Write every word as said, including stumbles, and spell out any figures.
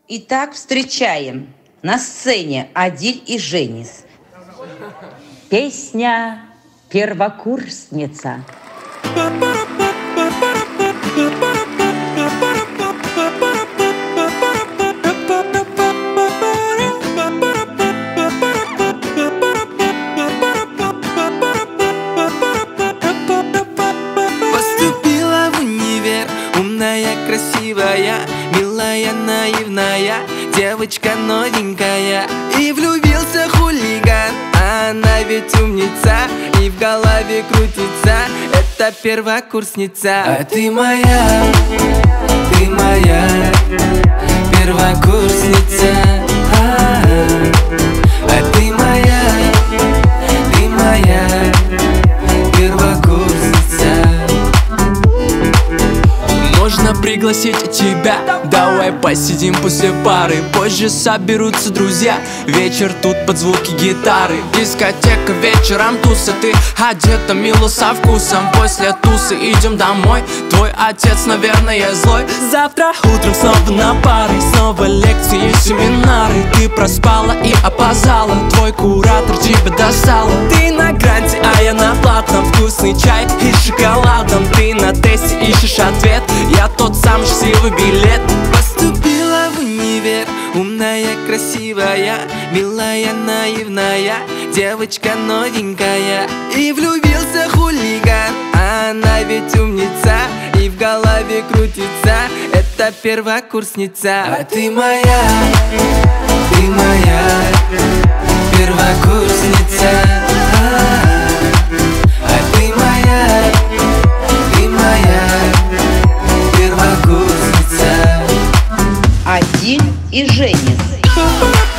Итак, встречаем на сцене Адиль и Женис. Песня «Первокурсница». Поступила в универ, умная, красивая, милая, наивная, девочка новенькая. И влюбился хулиган, а она ведь умница, и в голове крутится, это первокурсница. А ты моя, ты моя первокурсница. А-а-а. А ты моя, ты моя первокурсница. Можно пригласить тебя, давай посидим после пары. Позже соберутся друзья, вечер тут под звуки гитары. Дискотека вечером, туса, ты одета мило со вкусом. После тусы идем домой, твой отец, наверное, злой. Завтра утром снова на пары, снова лекции и семинары. Ты проспала и опоздала, твой куратор тебя достала. Ты на гранте, а я на платном, вкусный чай и шоколадом. Ты на тесте ищешь ответ, я тот самый счастливый билет. Поступила в универ, умная, красивая, милая, наивная, девочка новенькая. И влюбился хулиган, а она ведь умница, и в голове крутится, это первокурсница. А ты моя, ты моя первокурсница. А ты моя, ты моя первокурсница. Адиль и Женис.